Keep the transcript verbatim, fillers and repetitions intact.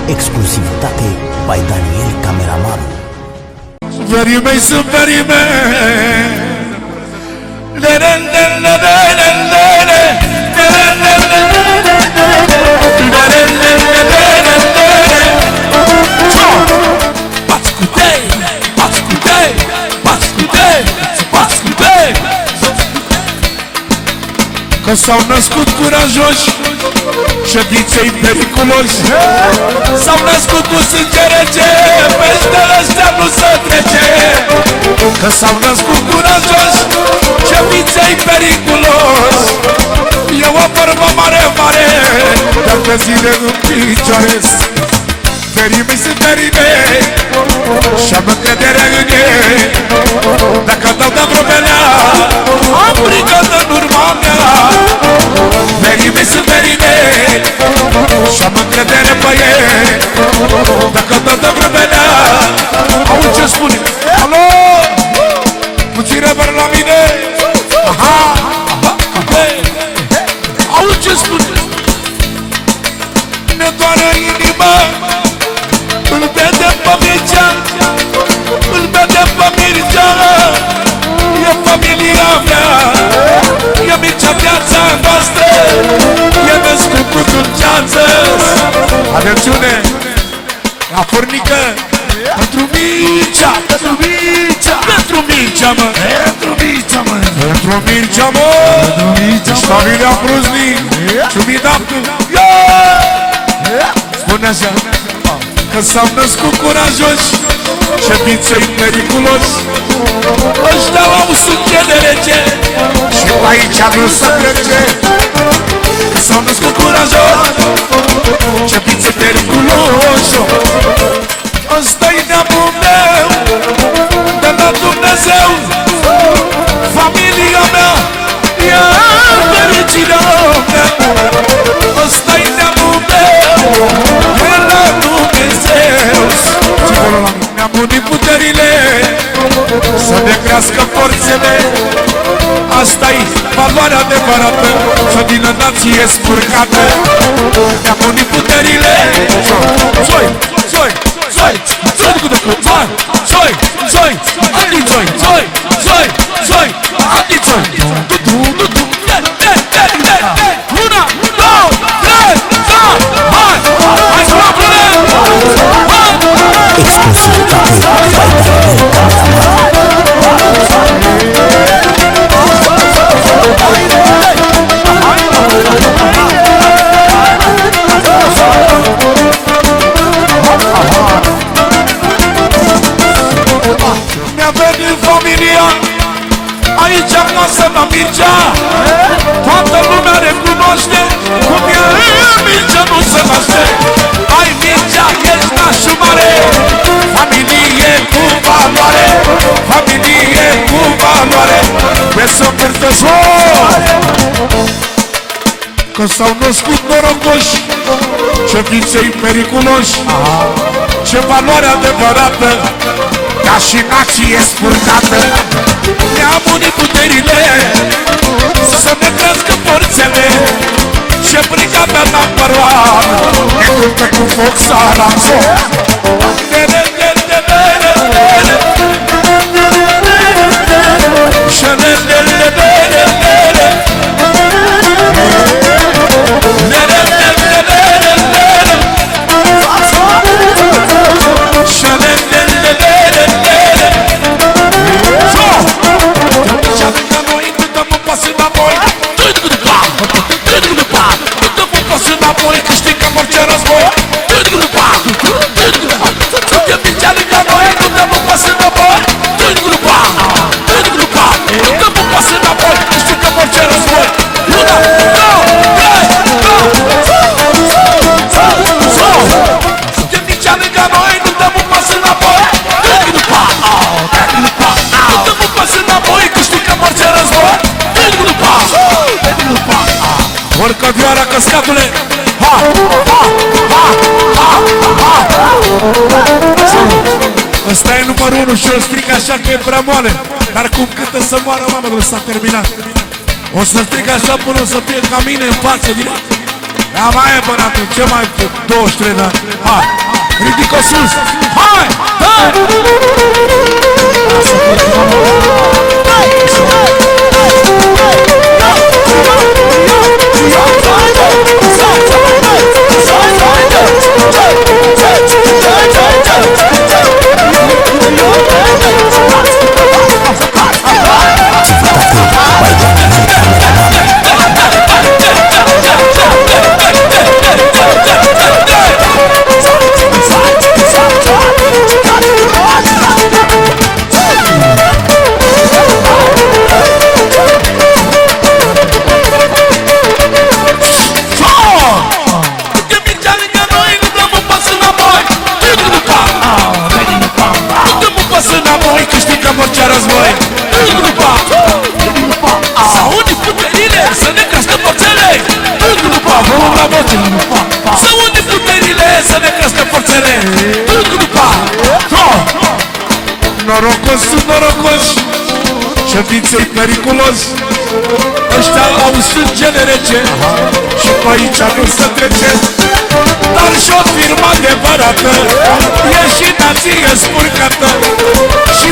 Exclusivitate by Daniel Cameraman. Very amazing, very amazing. Că s-au născut curajoși și viței periculoși, s-au născut cu sânge rece, peste ăștia nu se trece. Că s-au născut curajoși și viței periculoși, e o vorbă mare, mare, dacă zile în picioare. Ferime sunt ferime și-am încredere în ei. Dacă dau de vreo pelea, am brigată în urma mea. Ferime sunt ferime și-am încredere pe ei. Dacă dau de vreo pelea, auzi ce spune? Alo! Puțin rever la mine. Aha! Auzi ce spune? Ne doare inima, îl vedem pe Mircea, îl vedem pe Mircea. E familia mea, e Mircea viața noastră, e născut cu dulceață. Atențiune, la furnică, pentru Mircea, pentru Mircea, pentru Mircea, mă, pentru Mircea, mă, pentru Mircea, mă, și familia Bruznic, și Midaptu. Spune așa, că s-au născut curajoși și viței periculoși, ăștia au sânge de rece și aici nu se trece. Că s-au născut curajoși și viței periculoși, ăsta-i neamul meu de la Dumnezeu. Familia mea e fericirea mea, ăsta-i neamul meu de la Dumnezeu. Ne-am unit puterile să ne crească forțele, asta-i valoarea adevărată și din nație spurcată. Ne-am unit puterile. Zoi, zoi, zoi, zoi, zoi, zoi, zoi, zoi, andi zoi, zoi, zoi, zoi, andi zoi. Du, du, du, una, două, trei, patru, hai, hai să luăm plănem! Exclusivitate by Daniel Cameraman. Mi-a venit familia aici acasă la Mircea. Toată lumea recunoaște cum e Mircea, nu se naște. Ai Mircea, ești nașul mare, familie cu valoare, familie cu valoare. Pe să cârtă jos, că s-au născut norocoși ce viței periculoși, ce valoare adevărată, ca și nație spurcată. Ne-am unit puterile să ne crească forțele și brigada number one ne luptă cu foc țara în foc. Câștigăm orice război. Urcă vioara căscatule. Ha, ha, ha, ha, ha, ha. Ăsta e numărul unu și o stric așa că e prea moale. Dar cum câtă să moară mamă, s-a terminat. O să stric așa până o să fie ca mine în față direct. Da, mai e bănatul, ce mai făc? douăzeci și trei de ani. Hai, ridică sus. Hai, hai! Orice război în grupa să unii puterile să ne crească forțele în grupa să unii puterile să ne crească forțele în grupa. Norocos sunt norocoși și ființei periculos. Ăștia au sângele rece și pe aici nu se trece. Dar și o firmă adevărată e și nație spurcată și